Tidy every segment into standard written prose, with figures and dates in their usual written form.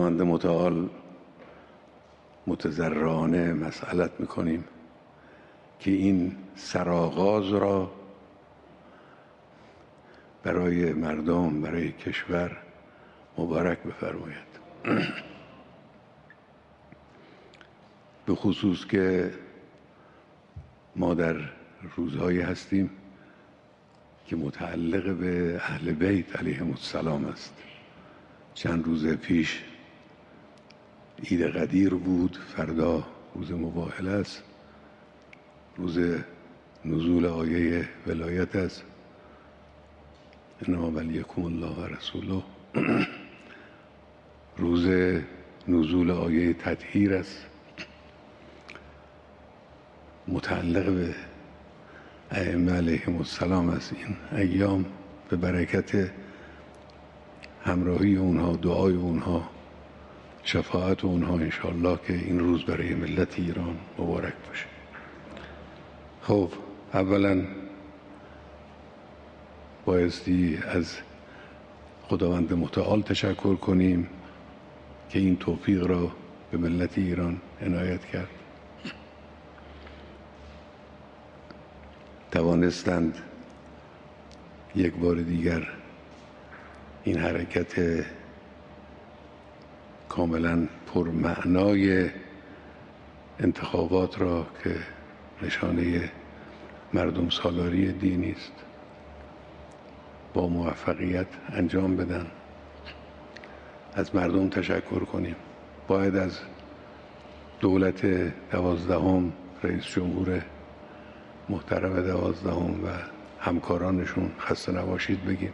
خداوند متعال متضرعانه مسئلت میکنیم که این سرآغاز را برای مردم، برای کشور مبارک بفرماید. به خصوص که ما در روزهایی هستیم که متعلق به اهل بیت علیهم السلام است. چند روز پیش عید قدیر بود، فردا روز مباهله است، روز نزول آیه ولایت است، انما ولیکم الله و رسوله، روز نزول آیه تطهیر است، متعلق به ائمه علیهم السلام است. این ایام به برکت همراهی اونها، دعای اونها، شفاعت اونها انشاءالله که این روز برای ملت ایران مبارک باشه. خب اولا بایستی از خداوند متعال تشکر کنیم که این توفیق را به ملت ایران عنایت کرد. توانستند یک بار دیگر این حرکت کاملا پرمعنای انتخابات را که نشانه مردم سالاری دینی است با موفقیت انجام بدن. از مردم تشکر کنیم. باید از دولت 12 رئیس جمهور محترم 12 و همکارانشون خسته نباشید بگیم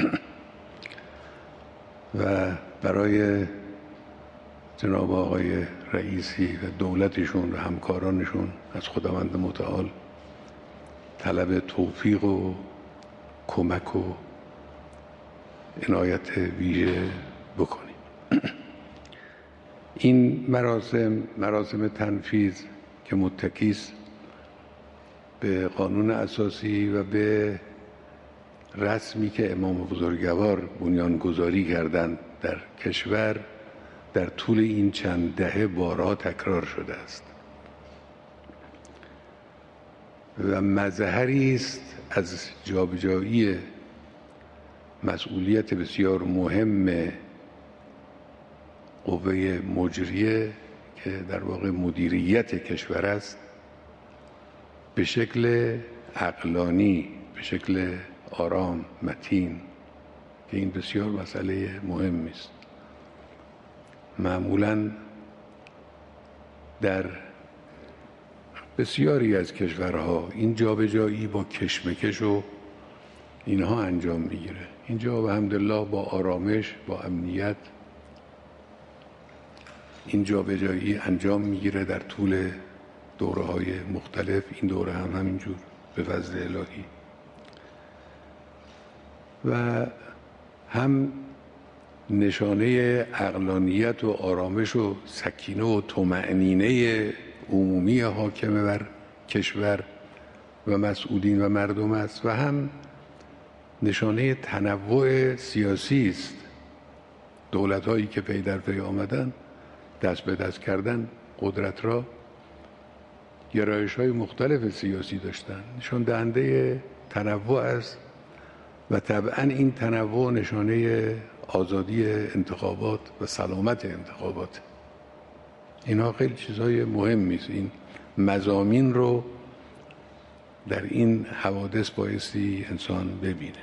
و برای جناب آقای رئیسی و دولتشون و همکارانشون از خداوند متعال طلب توفیق و کمک و عنایت ویژه بکنیم. این مراسم تنفیذ که متکی است به قانون اساسی و به رسمی که امام بزرگوار بنیانگذاری کردند در کشور، در طول این چند دهه بارها تکرار شده است و مظهری است از جابجایی مسئولیت بسیار مهم قوه مجریه که در واقع مدیریت کشور است به شکل عقلانی، به شکل آرام، متین، که این بسیار مسئله مهمی است. معمولاً در بسیاری از کشورها این جابجایی با کشمکش و اینها انجام میگیره. اینجا الحمدلله با آرامش، با امنیت این جابجایی انجام میگیره در طول دوره‌های مختلف. این دوره هم همینجور به فضل الهی و هم نشانه عقلانیت و آرامش و سکینه و طمأنینه عمومی حاکم بر کشور و مسئولین و مردم است و هم نشانه تنوع سیاسی است. دولت‌هایی که پی در پی آمدن، دست به دست کردن قدرت را، گرایش‌های مختلف سیاسی داشتن، نشان دهنده تنوع است و طبعا این تنوع نشانه آزادی انتخابات و سلامت انتخابات. اینا خیلی چیزهای مهمی است. این مضامین رو در این حوادث بایستی انسان ببینه.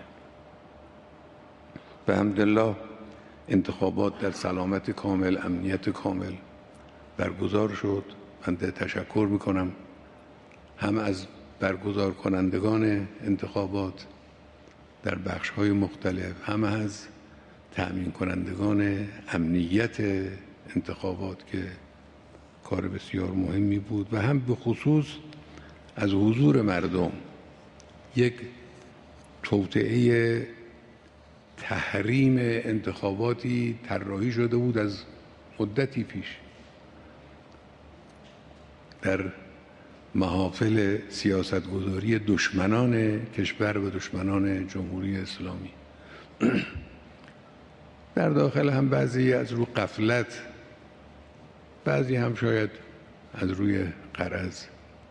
به حمدالله انتخابات در سلامت کامل، امنیت کامل برگزار شد. من تشکر میکنم هم از برگزار کنندگان انتخابات در بخش‌های مختلف، هم از تأمین کنندگان امنیت انتخابات که کار بسیار مهمی بود و هم به خصوص از حضور مردم. یک توطئه تحریم انتخاباتی طراحی شده بود از مدتی پیش در محافل سیاستگذاری دشمنان کشور و دشمنان جمهوری اسلامی. در داخل هم بعضی از رو غفلت، بعضی هم شاید از روی غرض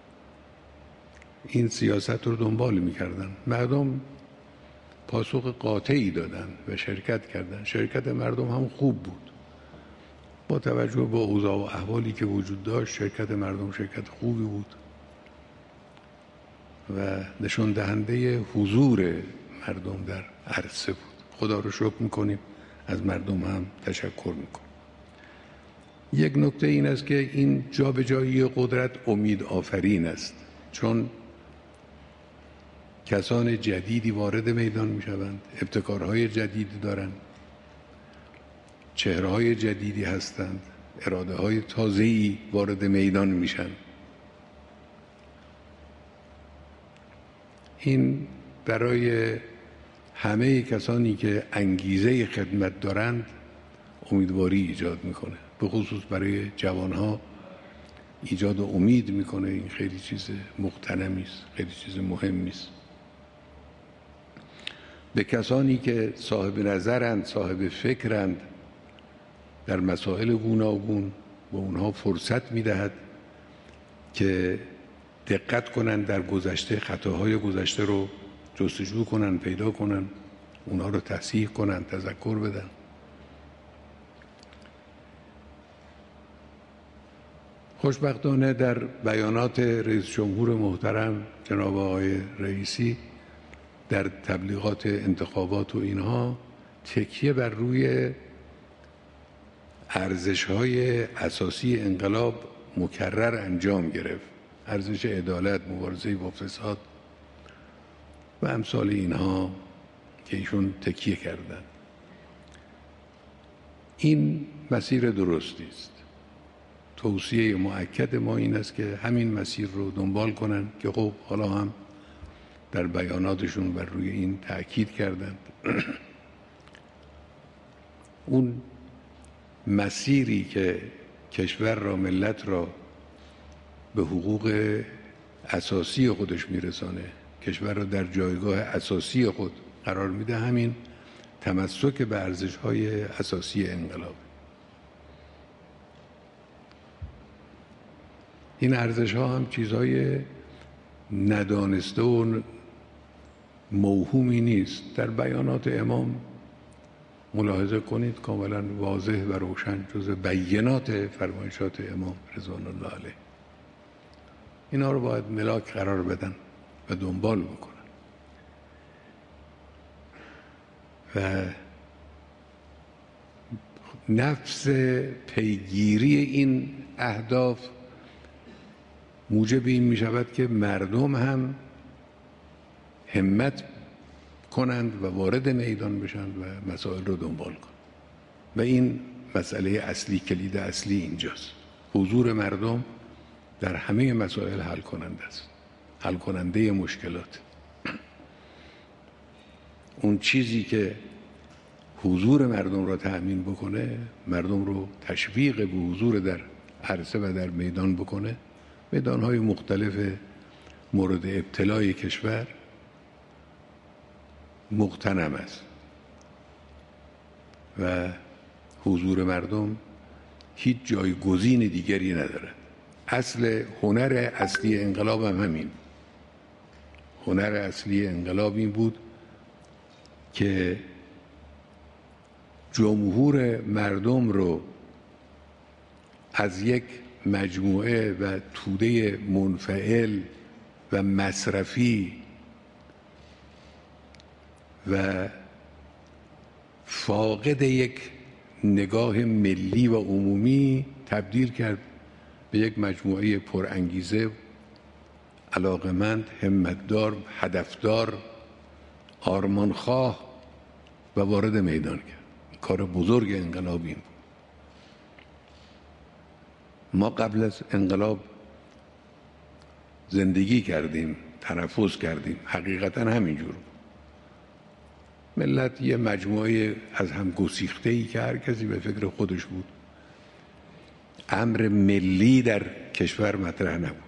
این سیاست رو دنبال می‌کردن. مردم پاسخ قاطعی دادن و شرکت کردن. شرکت مردم هم خوب بود. با توجه به اوضاع و احوالی که وجود داشت، شرکت مردم شرکت خوبی بود و نشان دهنده حضور مردم در عرصه بود. خدا رو شکر میکنیم، از مردم هم تشکر میکنیم. یک نکته این است که این جابجایی قدرت امید آفرین است، چون کسان جدیدی وارد میدان میشوند، ابتکارهای جدیدی دارند، چهره‌های جدیدی هستند، اراده‌های تازه‌ای وارد میدان میشن. این برای همه کسانی که انگیزه خدمت دارند امیدواری ایجاد میکنه، به خصوص برای جوانها ایجاد امید میکنه. این خیلی چیز مغتنمی است، خیلی چیز مهمی است. به کسانی که صاحب نظرند، صاحب فکرند در مسائل گوناگون، به اونها فرصت میدهد که دقت کنند در گذشته، خطاهای گذشته رو جستجو کنند، پیدا کنند، اونها رو تصحیح کنند، تذکر بدن. خوشبختانه در بیانات رئیس جمهور محترم جناب آقای رئیسی در تبلیغات انتخابات و اینها تکیه بر روی ارزش‌های اساسی انقلاب مکرر انجام گرفت. ارزش عدالت، مبارزه با فساد و امثال اینها که ایشون تکیه کردند. این مسیر درستی است. توصیه مؤکد ما این است که همین مسیر رو دنبال کنند که خب حالا هم در بیاناتشون بر روی این تأکید کردند. اون مسیری که کشور را، ملت را به حقوق اساسی خودش میرسانه، کشور را در جایگاه اساسی خود قرار میده، همین تمسک به ارزش‌های اساسی انقلاب. این ارزش‌ها هم چیزهای ندانسته و موهومی نیست. در بیانات امام ملاحظه کنید کاملا واضح و روشن، جز بینات فرمایشات امام رضوان الله علیه. اینا رو باید ملاک قرار بدن و دنبال بکنن و نفس پیگیری این اهداف موجب این می شود که مردم هم همت کنند و وارد میدان بشند و مسائل رو دنبال کنند. و این مسئله اصلی، کلید اصلی اینجاست. حضور مردم در همه مسائل حل کننده است، حل کننده مشکلات. اون چیزی که حضور مردم را تأمین بکنه، مردم رو تشویق به حضور در عرصه و در میدان بکنه، میدان‌های مختلف مورد ابتلای کشور مغتنم است و حضور مردم هیچ جایگزین دیگری ندارد. اصل هنر اصلی انقلاب هم همین. هنر اصلی انقلاب این بود که جمهور مردم رو از یک مجموعه و توده منفعل و مصرفی و فاقد یک نگاه ملی و عمومی تبدیل کرد به یک مجموعه پرانگیزه، علاقمند، همتدار، هدفدار، آرمانخواه و وارد میدان کرد. کار بزرگ انقلابی بود. ما قبل از انقلاب زندگی کردیم، تنفس کردیم، حقیقتا همینجور. ملت یه مجموعه از هم گسیخته‌ای که هر کسی به فکر خودش بود. امر ملی در کشور مطرح نبود.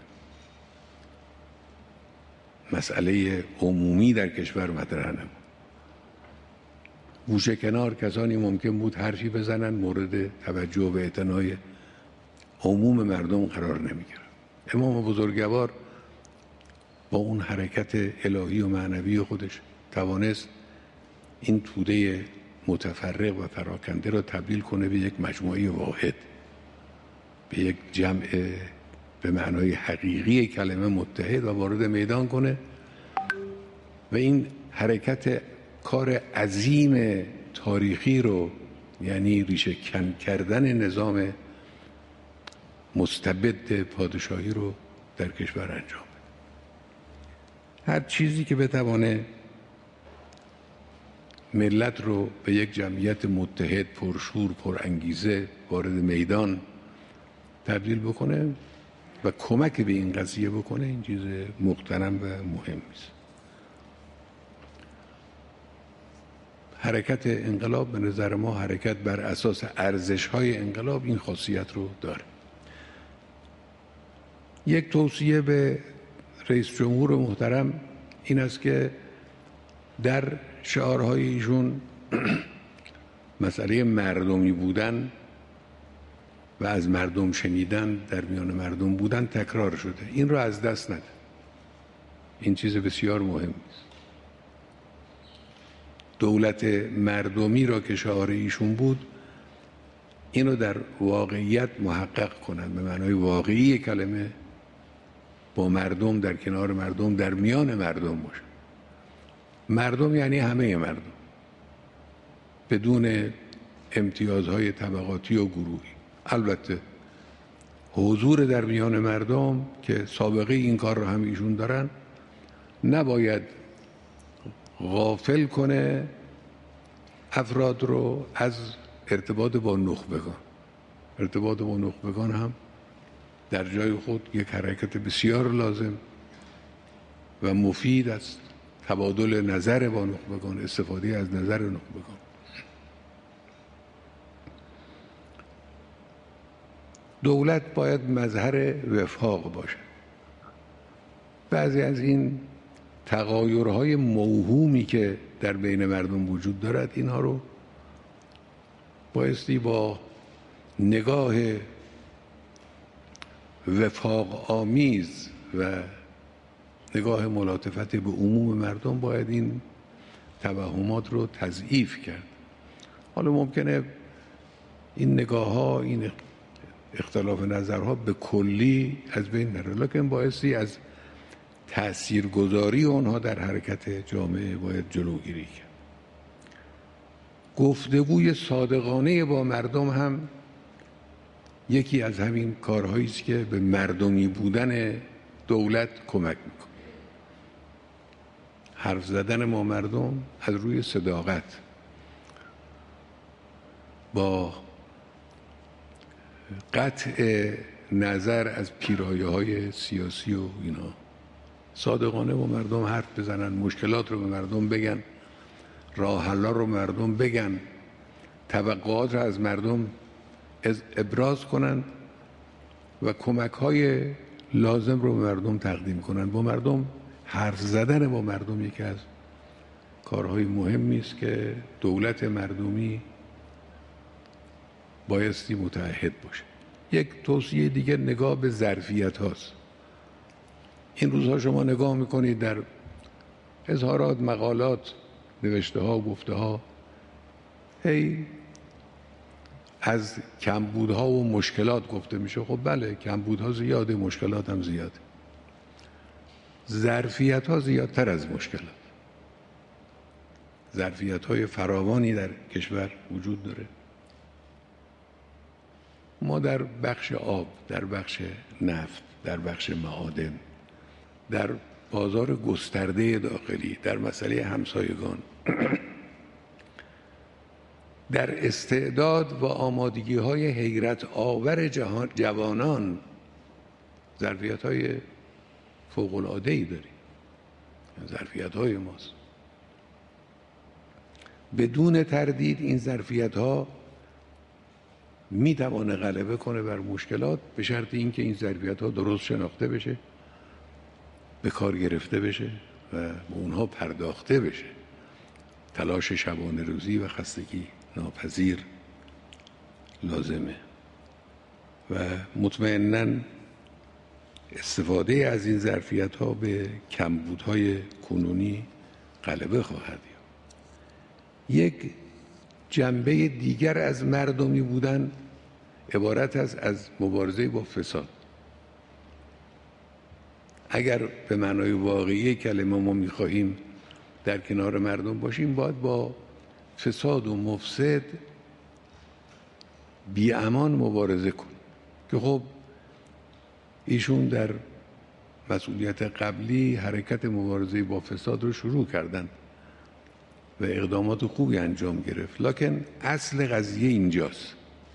مسئله عمومی در کشور مطرح نبود. گوشه کنار کسانی ممکن بود حرفی بزنن مورد توجه و اعتنای عموم مردم قرار نمیگیره. امام بزرگوار با اون حرکت الهی و معنوی خودش توانست این توده متفرق و پراکنده را تبدیل کنه به یک مجموعه واحد، به یک جمع به معنای حقیقی کلمه متحد و وارد میدان کنه و این حرکت کار عظیم تاریخی رو، یعنی ریشه کن کردن نظام مستبد پادشاهی رو در کشور انجام بده. هر چیزی که بتوانه ملت رو به یک جمعیت متحد، پرشور، پرانگیزه وارد میدان تبدیل بکنه و کمک به این قضیه بکنه، این چیز محترم و مهمی است. حرکت انقلاب به نظر ما حرکت بر اساس ارزش‌های انقلاب این خاصیت رو داره. یک توصیه به رئیس جمهور محترم این است که در شعارهای ایشون مسئله مردمی بودن و از مردم شنیدن، در میان مردم بودن تکرار شده. این رو از دست نده. این چیز بسیار مهمی است. دولت مردمی را که شعار ایشون بود، اینو در واقعیت محقق کنند، به معنای واقعی کلمه، با مردم، در کنار مردم، در میان مردم باشه. مردم یعنی همه مردم، بدون امتیازهای طبقاتی و گروهی. البته حضور در میان مردم که سابقه این کار رو هم ایشون دارن، نباید غافل کنه افراد رو از ارتباط با نخبگان. ارتباط با نخبگان هم در جای خود یک حرکت بسیار لازم و مفید است. تبادل نظر با نخبگان، استفاده از نظر نخبگان. دولت باید مظهر وفاق باشه. بعضی از این تغایرهای موهومی که در بین مردم وجود دارد، اینها رو بایستی با نگاه وفاق آمیز و نگاه ملاطفت به عموم مردم باید این توهمات رو تضعیف کرد. حالا ممکنه این نگاه ها، این اختلاف نظرها به کلی از بین نره، لکن بایستی از تاثیرگذاری آنها در حرکت جامعه باید جلوگیری کرد. گفتگوی صادقانه با مردم هم یکی از همین کارهایی است که به مردمی بودن دولت کمک میکنه. حرف زدن با مردم از روی صداقت، با قطع نظر از پیرایه‌های سیاسی و اینا، صادقانه با مردم حرف بزنن، مشکلات رو به مردم بگن، راه حل‌ها رو مردم بگن، توقعات رو از مردم ابراز کنن و کمک‌های لازم رو به مردم تقدیم کنن. با مردم حرف زدن با مردم یکی از کارهای مهمی است که دولت مردمی بایستی متعهد باشه. یک توصیه دیگه نگاه به ظرفیت هاست. این روزها شما نگاه میکنید در اظهارات، مقالات، نوشته ها، گفته ها، هی از کمبودها و مشکلات گفته میشه. خب بله، کمبودها زیاده، مشکلات هم زیاده. ظرفیت ها زیادتر از مشکلات. ظرفیت های فراوانی در کشور وجود داره. ما در بخش آب، در بخش نفت، در بخش معادن، در بازار گسترده داخلی، در مسئله همسایگان، در استعداد و آمادگی های حیرت آور جوانان ظرفیت های فوق العاده ای داریم. ظرفیت های ماست. بدون تردید این ظرفیت ها می توانه غلبه کنه بر مشکلات، به شرط اینکه این ظرفیت ها درست شناخته بشه، به کار گرفته بشه و به اونها پرداخته بشه. تلاش شبانه روزی و خستگی ناپذیر لازمه و مطمئناً استفاده از این ظرفیت‌ها به کمبودهای کنونی غلبه خواهد یافت. یک جنبه دیگر از مردمی بودن عبارت است از مبارزه با فساد. اگر به معنای واقعی کلمه ما می‌خواهیم در کنار مردم باشیم، باید با فساد و مفسد بی امان مبارزه کنیم که خب ایشون در مسئولیت قبلی حرکت مبارزه با فساد رو شروع کردن و اقدامات خوبی انجام گرفت، لکن اصل قضیه اینجاست.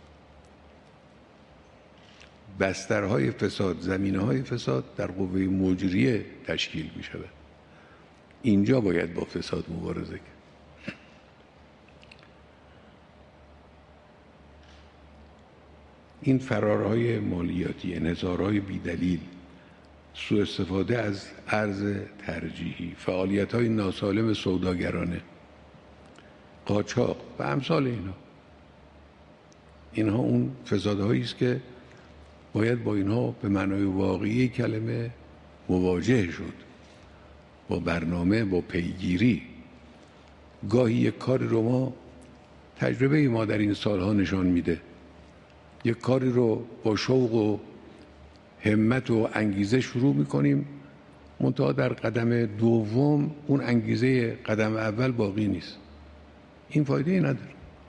بسترهای فساد، زمینه‌های فساد در قوه مجریه تشکیل می شود. اینجا باید با فساد مبارزه کرد. این فرارهای مالیاتی، انحصارهای بیدلیل، سوء استفاده از ارز ترجیحی، فعالیت‌های ناسالم سوداگرانه، قاچاق و امثال اینها اون فسادهایی است که باید با اینها به معنای واقعی کلمه مواجه شد، با برنامه، با پیگیری. گاهی یک کاری رو ما تجربه ما در این سالها نشان میده، یک کاری رو با شوق و همت و انگیزه شروع میکنیم، منتها در قدم دوم اون انگیزه قدم اول باقی نیست. این فایده ای نداره.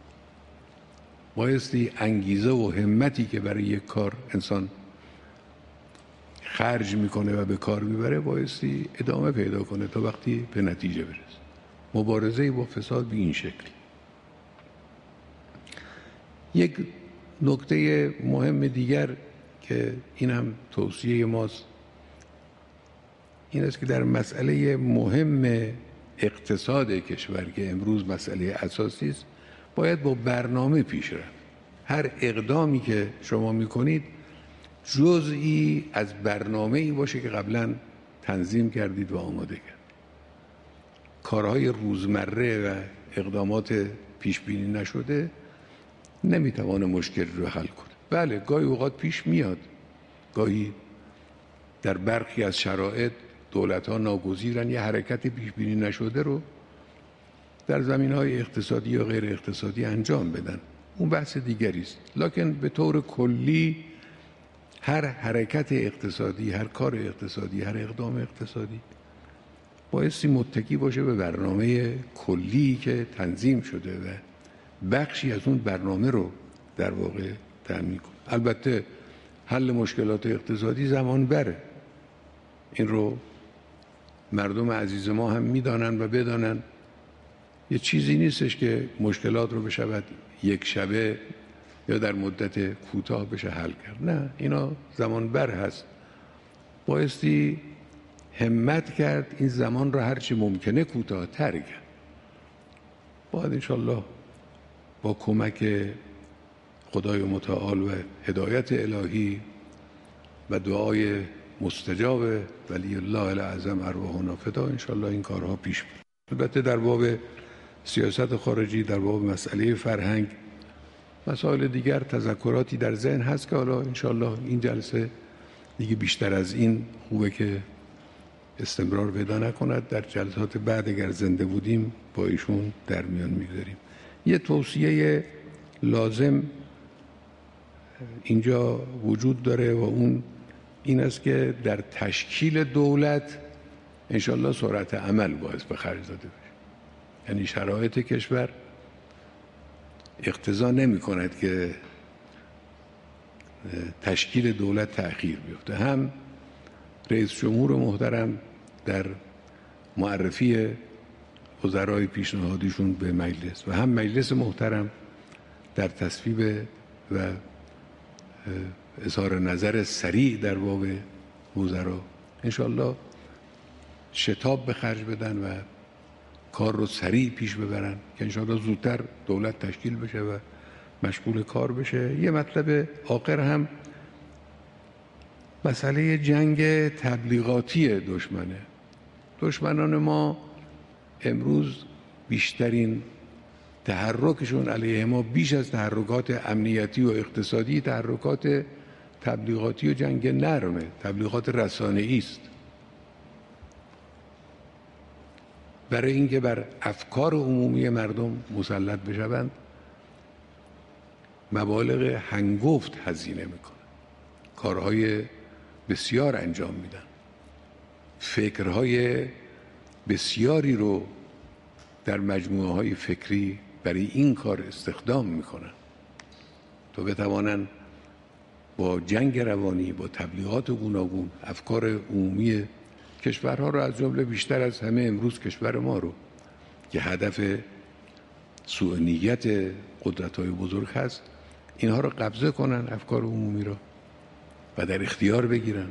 بایستی انگیزه و همتی که برای یک کار انسان خرج میکنه و به کار میبره بایستی ادامه پیدا کنه تا وقتی به نتیجه برسه. مبارزه با فساد به این شکل. یک نکته مهم دیگر که این هم توصیه ماست این است که در مسئله مهم اقتصاد کشور که امروز مسئله اساسی است باید با برنامه پیش رفت. هر اقدامی که شما میکنید جزئی از برنامه‌ای باشه که قبلا تنظیم کردید و آماده کرد. کارهای روزمره و اقدامات پیش بینی نشده نمیتوانه مشکل رو حل کنه. بله گاهی اوقات پیش میاد، گاهی در برخی از شرایط دولت‌ها ناگزیرن یه حرکت پیش بینی نشده رو در زمینه‌های اقتصادی یا غیر اقتصادی انجام بدن. اون بحث دیگری است. لکن به طور کلی هر حرکت اقتصادی، هر کار اقتصادی، هر اقدام اقتصادی بایستی متکی باشه به برنامه کلی که تنظیم شده و بخشی از اون برنامه رو در واقع تأمین کنه. البته حل مشکلات اقتصادی زمان بره. این رو مردم عزیز ما هم میدانن و بدانن. یه چیزی نیستش که مشکلات رو بشود یک شبه یا در مدت کوتاه بشه حل کرد. نه، اینا زمان بر هست. بایستی همت کرد این زمان رو هرچی ممکنه کوتاه‌تر کرد. باید انشالله با کمک خدای متعال و هدایت الهی و دعای مستجاب ولی الله الاعظم ارواحنا فدا انشالله این کارها پیش بره. البته در باب سیاست خارجی، در باب مسئله فرهنگ، مسائل دیگر تذکراتی در ذهن هست که حالا انشالله این جلسه دیگه بیشتر از این خوبه که استمرار پیدا نکند. در جلسات بعد اگر زنده بودیم با ایشون در میان میگذاریم. یه توصیه لازم اینجا وجود داره و اون این است که در تشکیل دولت انشالله سرعت عمل باعث به خرج داده بشه. یعنی شرایط کشور اقتضا نمی کند که تشکیل دولت تأخیر بیفته. هم رئیس جمهور محترم در معرفی وزرای پیشنهادیشون به مجلس و هم مجلس محترم در تصویب و اظهار نظر سریع در باب وزرا انشالله شتاب به خرج بدن و کار رو سریع پیش ببرن که انشالله زودتر دولت تشکیل بشه و مشغول کار بشه. یه مطلب آخر هم مسئله جنگ تبلیغاتی دشمنان ما امروز بیشترین تحرکشون علیه ما بیش از تحرکات امنیتی و اقتصادی تحرکات تبلیغاتی و جنگ نرمه، تبلیغات رسانه‌ای است، برای اینکه بر افکار عمومی مردم مسلط بشوند. مبالغ هنگفت هزینه میکنن، کارهای بسیار انجام میدن، فکرهای بسیاری رو در مجموعه های فکری برای این کار استخدام میکنن تا بتوانند با جنگ روانی، با تبلیغات گوناگون افکار عمومی کشورها رو، از جمله بیشتر از همه امروز کشور ما رو که هدف سوء نیت قدرت‌های بزرگ هست، اینها رو قبضه کنن، افکار عمومی رو، و در اختیار بگیرن.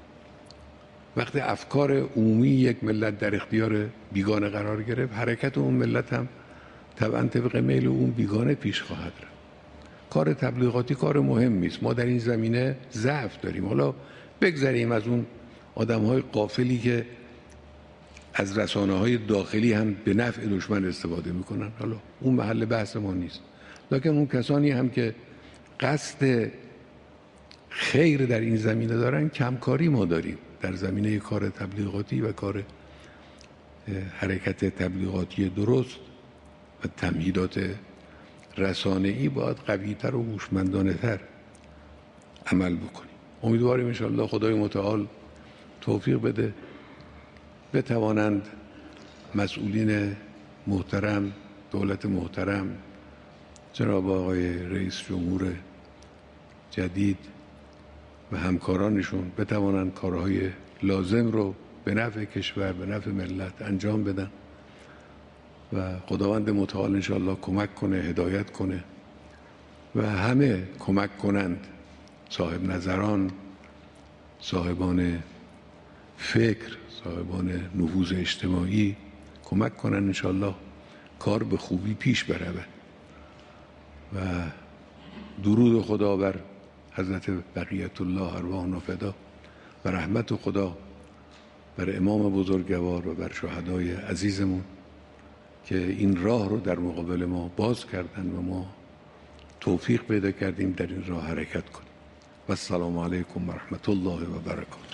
وقتی افکار عمومی یک ملت در اختیار بیگانه قرار گرفت، حرکت اون ملت هم طبعا طبق میل اون بیگانه پیش خواهد رفت. کار تبلیغاتی کار مهمی است. ما در این زمینه ضعف داریم. حالا بگذریم از اون آدم‌های غافلی که از رسانه‌های داخلی هم به نفع دشمن استفاده میکنن، حالا اون محل بحث ما نیست. لکن اون کسانی هم که قصد خیر در این زمینه دارن، کمکاری ما داریم در زمینه کار تبلیغاتی و کار حرکت تبلیغاتی درست و تمهیدات رسانه‌ای باید قوی‌تر و هوشمندانه‌تر عمل بکنیم. امیدواریم انشاءالله خدای متعال توفیق بده بتوانند مسئولین محترم، دولت محترم، جناب آقای رئیس جمهور جدید و همکارانشون بتوانند کارهای لازم رو به نفع کشور، به نفع ملت انجام بدن و خداوند متعال انشاءالله کمک کنه، هدایت کنه و همه کمک کنند، صاحب نظران، صاحبان فکر، صاحبان نفوذ اجتماعی کمک کنن انشاءالله کار به خوبی پیش برود. و درود خدا بر حضرت بقیت الله ارواحنا فدا و رحمت خدا بر امام بزرگوار و بر شهدای عزیزمون که این راه رو در مقابل ما باز کردن و ما توفیق پیدا کردیم در این راه حرکت کنیم. و السلام علیکم و رحمت الله و برکاته.